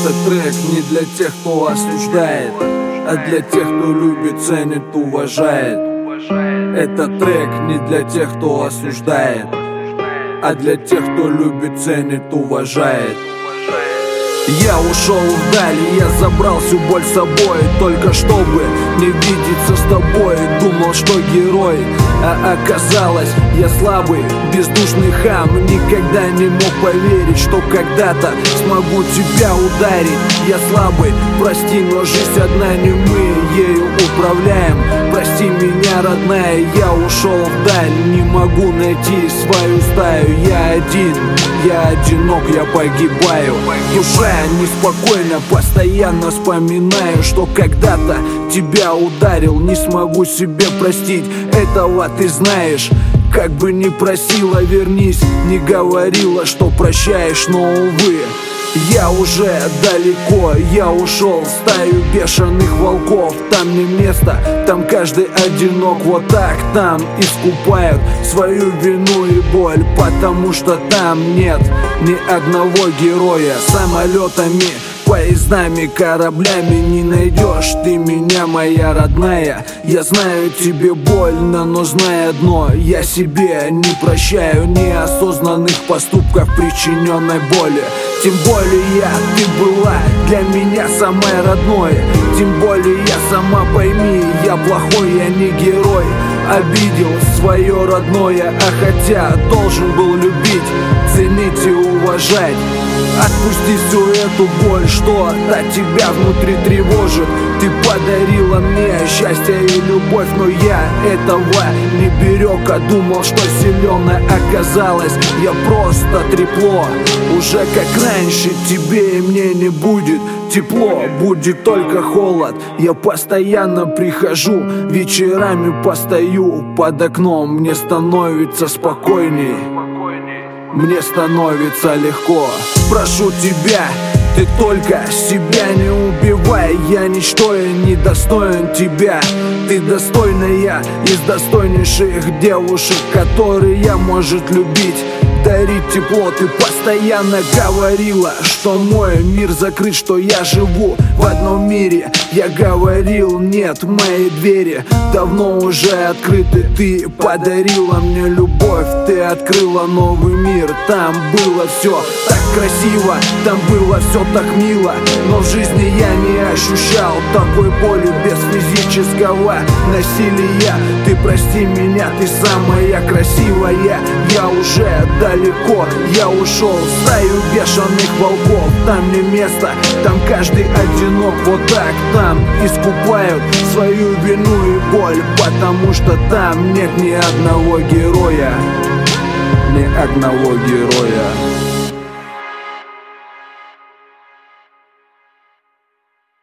Этот трек не для тех, кто осуждает, а для тех, кто любит, ценит, уважает. Этот трек не для тех, кто осуждает, а для тех, кто любит, ценит, уважает. Я ушел вдаль, я забрал всю боль с собой, только чтобы не видеться с тобой. Думал, что герой, а оказалось, я слабый, бездушный хам. Никогда не мог поверить, что когда-то смогу тебя ударить. Я слабый, прости, но жизнь одна, не мы ею управляем. Прости меня, родная, я ушел вдаль, не могу найти свою стаю. Я одинок, я погибаю. Душа неспокойно, постоянно вспоминаю, что когда-то тебя ударил. Не смогу себе простить этого, ты знаешь. Как бы ни просила, вернись, не говорила, что прощаешь, но увы. Я уже далеко, я ушел в стаю бешеных волков. Там не место, там каждый одинок. Вот так там искупают свою вину и боль, потому что там нет ни одного героя. Самолетами, поездами, кораблями не найдешь ты меня, моя родная. Я знаю, тебе больно, но знай одно: я себе не прощаю неосознанных поступков, причиненной боли. Тем более ты была для меня самой родной. Тем более сама пойми, я плохой, я не герой. Обидел свое родное, а хотя должен был любить, ценить и уважать. Отпусти всю эту боль, что от тебя внутри тревожит. Ты подарила мне счастье и любовь, но я этого не берег, а думал, что силен, оказалось, я просто трепло. Уже как раньше, тебе и мне не будет тепло, будет только холод. Я постоянно прихожу, вечерами постою под окном. Мне становится спокойней, мне становится легко. Прошу тебя, ты только себя не убивай. Я ничто и недостоин тебя. Ты достойная из достойнейших девушек, которые может любить, дарить тепло. Ты постоянно говорила, что мой мир закрыт, что я живу в одном мире. Я говорил, нет, мои двери давно уже открыты. Ты подарила мне любовь, ты открыла новый мир. Там было все так красиво, там было все так мило, но в жизни я не ощущал такой боли без физического насилия. Ты прости меня, ты самая красивая. Я уже далеко, я ушел в стаю бешеных волков. Там не место, там каждый одинок. Вот так там искупают свою вину и боль, потому что там нет ни одного героя, ни одного героя.